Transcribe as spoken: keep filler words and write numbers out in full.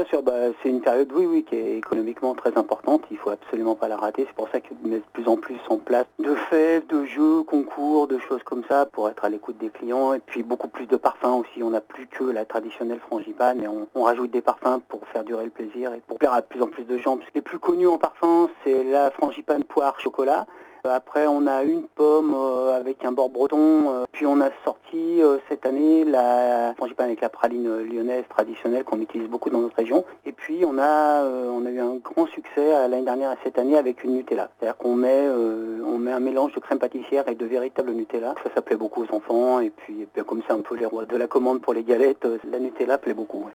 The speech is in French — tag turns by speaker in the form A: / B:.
A: bien sûr, bah, c'est une période, oui, oui, qui est économiquement très importante. Il faut absolument pas la rater. C'est pour ça qu'ils mettent de plus en plus en place de fêtes, de jeux, concours, de choses comme ça pour être à l'écoute des clients. Et puis beaucoup plus de parfums aussi. On n'a plus que la traditionnelle frangipane, mais on, on rajoute des parfums pour faire durer le plaisir et pour plaire à de plus en plus de gens. Les plus connus en parfum, c'est la frangipane poire chocolat. Après, on a une pomme euh, avec un bord breton. Euh, puis on a sorti euh, cette année la frangipane avec la praline euh, lyonnaise traditionnelle qu'on utilise beaucoup dans notre région. Et puis on a euh, on a eu un grand succès euh, l'année dernière et cette année avec une Nutella. C'est-à-dire qu'on met euh, on met un mélange de crème pâtissière et de véritable Nutella. Ça, ça plaît beaucoup aux enfants. Et puis, et puis comme c'est un peu les rois de la commande pour les galettes, euh, la Nutella plaît beaucoup. Ouais.